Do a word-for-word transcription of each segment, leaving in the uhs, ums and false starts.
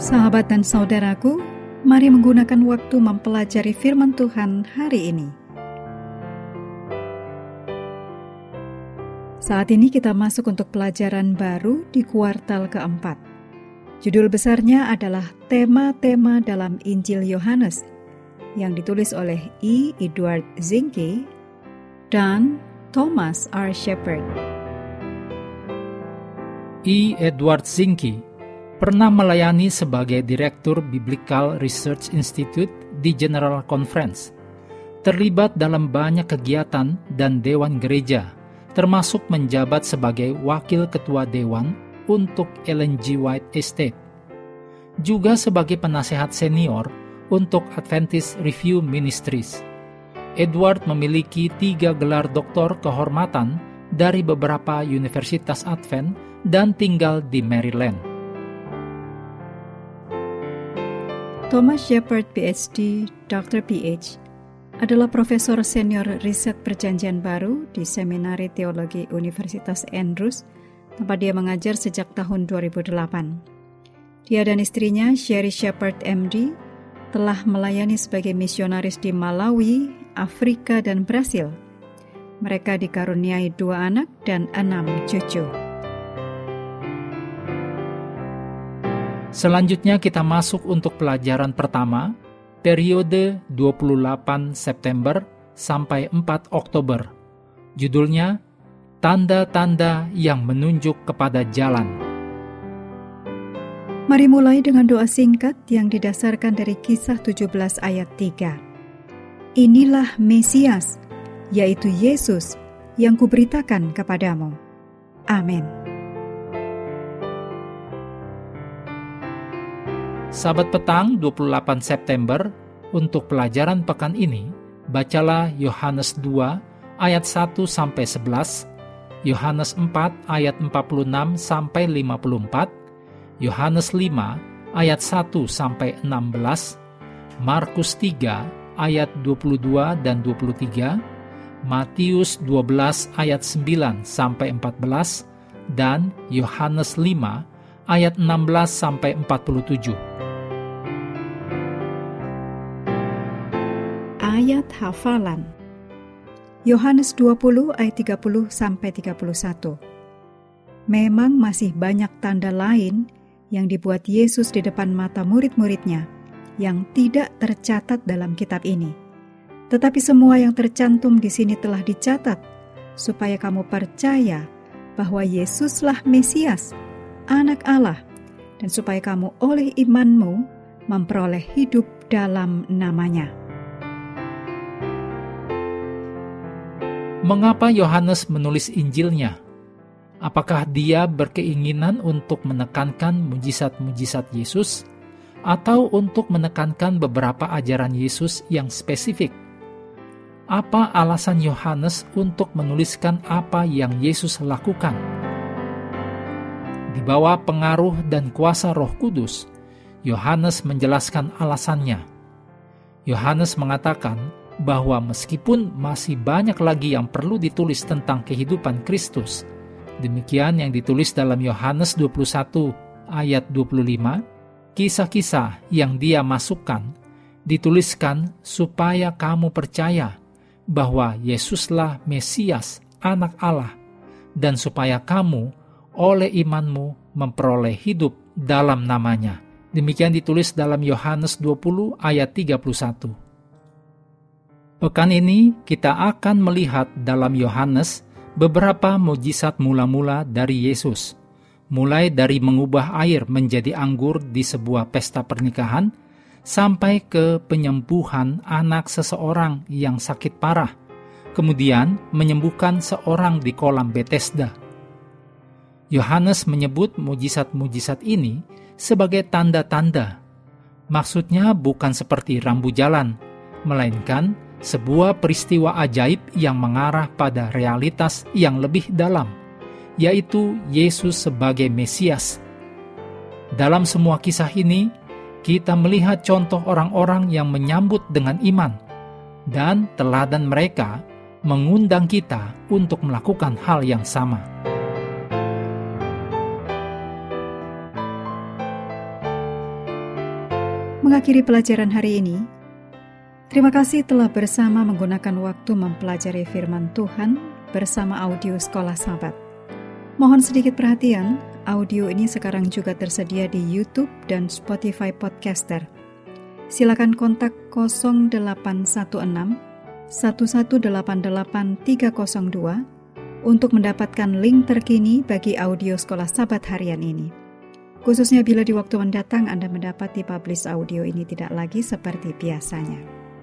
Sahabat dan saudaraku, mari menggunakan waktu mempelajari firman Tuhan hari ini. Saat ini kita masuk untuk pelajaran baru di kuartal keempat. Judul besarnya adalah tema-tema dalam Injil Yohanes yang ditulis oleh E. Edward Zinke dan Thomas R. Shepard. E. Edward Zinke pernah melayani sebagai Direktur Biblical Research Institute di General Conference, terlibat dalam banyak kegiatan dan dewan gereja, termasuk menjabat sebagai Wakil Ketua Dewan untuk Ellen G. White Estate, juga sebagai penasehat senior untuk Adventist Review Ministries. Edward memiliki tiga gelar doktor kehormatan dari beberapa universitas Advent dan tinggal di Maryland. Thomas Shepard, P H D, doktor P H, adalah profesor senior riset Perjanjian Baru di Seminari Teologi Universitas Andrews, tempat dia mengajar sejak tahun dua ribu delapan. Dia dan istrinya, Sherry Shepard, M D, telah melayani sebagai misionaris di Malawi, Afrika, dan Brasil. Mereka dikaruniai dua anak dan enam cucu. Selanjutnya kita masuk untuk pelajaran pertama, periode dua puluh delapan September sampai empat Oktober. Judulnya, Tanda-tanda yang menunjuk kepada jalan. Mari mulai dengan doa singkat yang didasarkan dari Kisah tujuh belas ayat tiga. Inilah Mesias, yaitu Yesus, yang kuberitakan kepadamu. Amin. Sabat petang dua puluh delapan September, untuk pelajaran pekan ini, bacalah Yohanes dua ayat satu sampai sebelas, Yohanes empat ayat empat puluh enam sampai lima puluh empat, Yohanes lima ayat satu sampai enam belas, Markus tiga ayat dua puluh dua dan dua puluh tiga, Matius dua belas ayat sembilan sampai empat belas, dan Yohanes lima ayat enam belas sampai empat puluh tujuh. Ayat hafalan. Yohanes dua puluh ayat tiga puluh sampai tiga puluh satu. Memang masih banyak tanda lain yang dibuat Yesus di depan mata murid-muridnya yang tidak tercatat dalam kitab ini. Tetapi semua yang tercantum di sini telah dicatat supaya kamu percaya bahwa Yesuslah Mesias, Anak Allah, dan supaya kamu oleh imanmu memperoleh hidup dalam namanya. Mengapa Yohanes menulis Injilnya? Apakah dia berkeinginan untuk menekankan mujizat-mujizat Yesus, atau untuk menekankan beberapa ajaran Yesus yang spesifik? Apa alasan Yohanes untuk menuliskan apa yang Yesus lakukan? Di bawah pengaruh dan kuasa Roh Kudus, Yohanes menjelaskan alasannya. Yohanes mengatakan bahwa meskipun masih banyak lagi yang perlu ditulis tentang kehidupan Kristus, demikian yang ditulis dalam Yohanes dua puluh satu ayat dua puluh lima, kisah-kisah yang dia masukkan dituliskan supaya kamu percaya bahwa Yesuslah Mesias, Anak Allah, dan supaya kamu oleh imanmu memperoleh hidup dalam namanya. Demikian ditulis dalam Yohanes dua puluh ayat tiga puluh satu. Pekan ini kita akan melihat dalam Yohanes beberapa mujizat mula-mula dari Yesus, mulai dari mengubah air menjadi anggur di sebuah pesta pernikahan, sampai ke penyembuhan anak seseorang yang sakit parah, kemudian menyembuhkan seorang di kolam Bethesda. Yohanes menyebut mujizat-mujizat ini sebagai tanda-tanda. Maksudnya bukan seperti rambu jalan, melainkan sebuah peristiwa ajaib yang mengarah pada realitas yang lebih dalam, yaitu Yesus sebagai Mesias. Dalam semua kisah ini, kita melihat contoh orang-orang yang menyambut dengan iman, dan teladan mereka mengundang kita untuk melakukan hal yang sama. mengakhiri pelajaran hari ini. Terima kasih telah bersama menggunakan waktu mempelajari firman Tuhan bersama audio Sekolah Sabat. Mohon sedikit perhatian, audio ini sekarang juga tersedia di YouTube dan Spotify Podcaster. Silakan kontak nol delapan satu enam satu satu delapan delapan tiga nol dua untuk mendapatkan link terkini bagi audio Sekolah Sabat harian ini. Khususnya bila di waktu mendatang Anda mendapat dipublish audio ini tidak lagi seperti biasanya.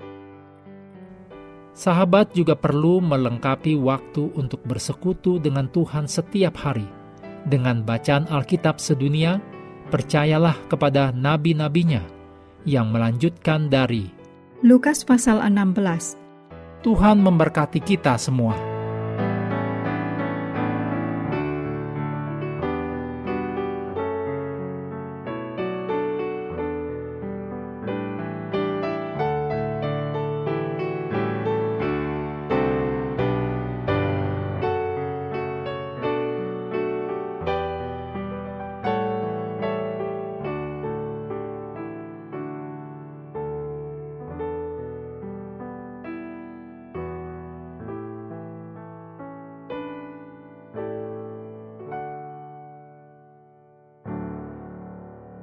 Sahabat juga perlu melengkapi waktu untuk bersekutu dengan Tuhan setiap hari. Dengan bacaan Alkitab sedunia, percayalah kepada nabi-nabinya yang melanjutkan dari Lukas pasal enam belas. Tuhan memberkati kita semua.